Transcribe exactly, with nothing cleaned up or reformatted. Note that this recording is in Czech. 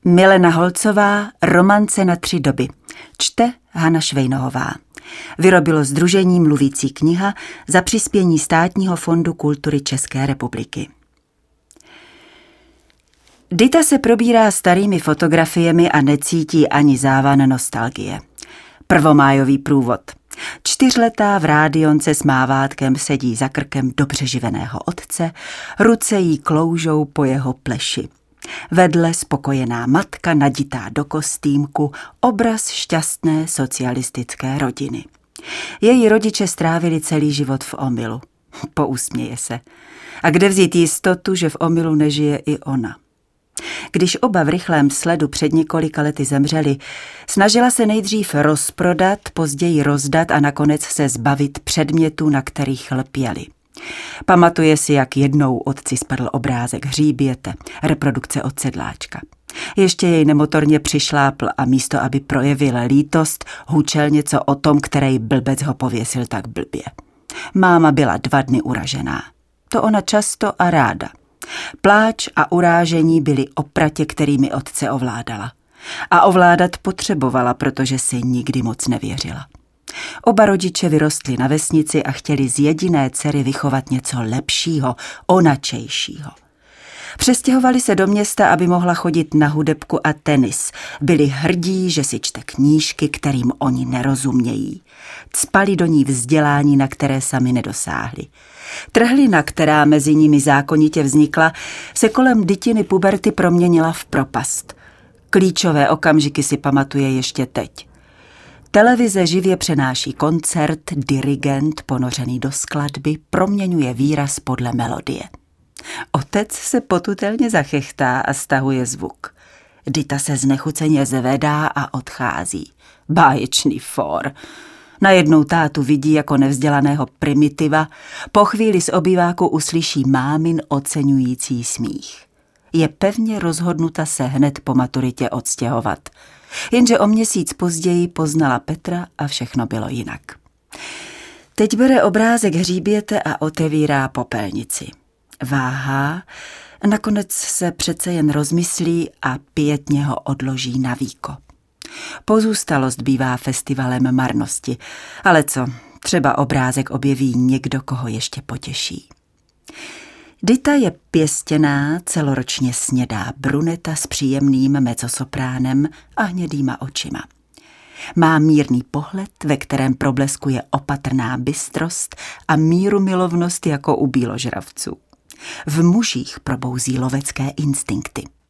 Milena Holcová, Romance na tři doby. Čte Hana Švejnohová. Vyrobilo sdružení Mluvící kniha za přispění Státního fondu kultury České republiky. Dita se probírá starými fotografiemi a necítí ani závan nostalgie. Prvomájový průvod. Čtyřletá v rádionce s mávátkem sedí za krkem dobře živeného otce, ruce jí kloužou po jeho pleši. Vedle spokojená matka naditá do kostýmku, obraz šťastné socialistické rodiny. Její rodiče strávili celý život v omylu. Pousměje se. A kde vzít jistotu, že v omylu nežije i ona? Když oba v rychlém sledu před několika lety zemřeli, snažila se nejdřív rozprodat, později rozdat a nakonec se zbavit předmětů, na kterých lpěli. Pamatuje si, jak jednou otci spadl obrázek Hříběte, reprodukce od sedláčka. Ještě jej nemotorně přišlápl a místo, aby projevil lítost, hučel něco o tom, který blbec ho pověsil tak blbě. Máma byla dva dny uražená. To ona často a ráda. Pláč a urážení byly opratě, kterými otce ovládala. A ovládat potřebovala, protože si nikdy moc nevěřila. Oba rodiče vyrostli na vesnici a chtěli z jediné dcery vychovat něco lepšího, onačejšího. Přestěhovali se do města, aby mohla chodit na hudebku a tenis. Byli hrdí, že si čte knížky, kterým oni nerozumějí. Cpali do ní vzdělání, na které sami nedosáhli. Trhlina, která mezi nimi zákonitě vznikla, se kolem dytiny puberty proměnila v propast. Klíčové okamžiky si pamatuje ještě teď. Televize živě přenáší koncert, dirigent, ponořený do skladby, proměňuje výraz podle melodie. Otec se potutelně zachechtá a stahuje zvuk. Dita se znechuceně zvedá a odchází. Báječný for. Najednou tátu vidí jako nevzdělaného primitiva, po chvíli z obýváku uslyší mámin oceňující smích. Je pevně rozhodnuta se hned po maturitě odstěhovat. Jenže o měsíc později poznala Petra a všechno bylo jinak. Teď bere obrázek Hříběte a otevírá popelnici. Váhá, nakonec se přece jen rozmyslí a pietně ho odloží na víko. Pozůstalost bývá festivalem marnosti, ale co, třeba obrázek objeví někdo, koho ještě potěší. Dita je pěstěná, celoročně snědá bruneta s příjemným mezzosopránem a hnědýma očima. Má mírný pohled, ve kterém probleskuje opatrná bystrost a mírumilovnost jako u bíložravců. V mužích probouzí lovecké instinkty.